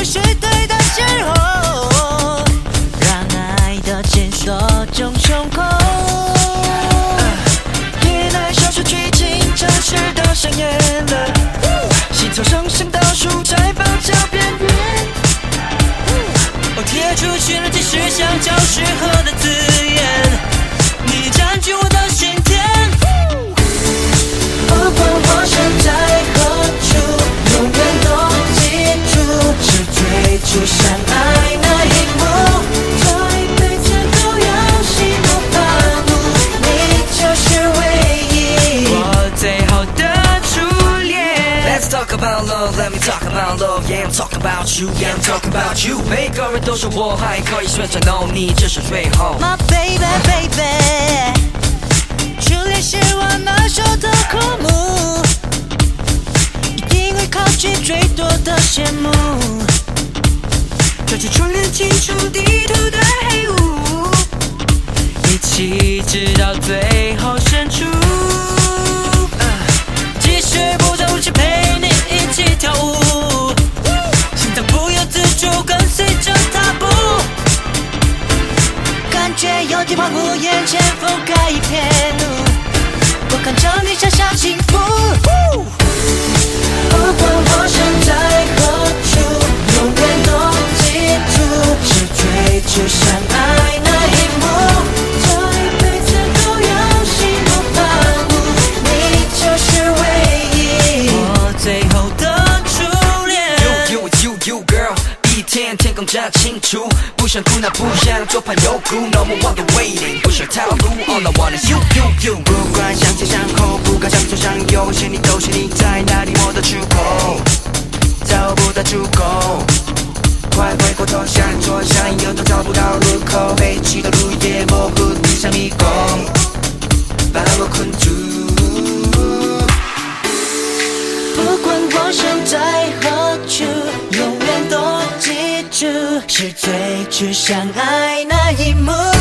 是对的时候，让爱的线索中胸口。夜来小说剧情真实的上演了，心头上升倒数在爆炸边缘。我贴出去了，即是想找适合的字眼，你占据我的心田。不管我身在何处，永远都记住，是最初相爱那一幕。这一辈子都要心无旁骛，你就是唯一，我最后的初恋。Let's talk about love, let me talk about love, yeah I'm talking about you, yeah I'm talking about you。每个人都说我还可以旋转 ，No 你这是最后。My baby baby， 初恋是我难受的科目，一定会考取最多的羡慕。抓住初恋清除地图的黑雾，一起直到最后深处。即使不着无趣陪你一起跳舞，心脏不由自主跟随着踏步，感觉有点恍惚，眼前覆盖一片雾，我看着你想象幸福。不管我身在何处，永远都记住，是最初相爱那一幕。这一辈子都要心无旁骛，你就是唯一，我最后的初恋。You girl， 一天天更加清楚，不想哭那不想做朋友哭 ，No more wonder waiting， 不想套路 ，All I want is you。不管相前相后，不管向左向右，心里都是你在哪里摸的出口，找不到出口。快回过头向左向右都找不到路口，北起的路也模糊，你像迷宫，把我困住。不管我身在何处，永远都记住，是最初相爱那一幕。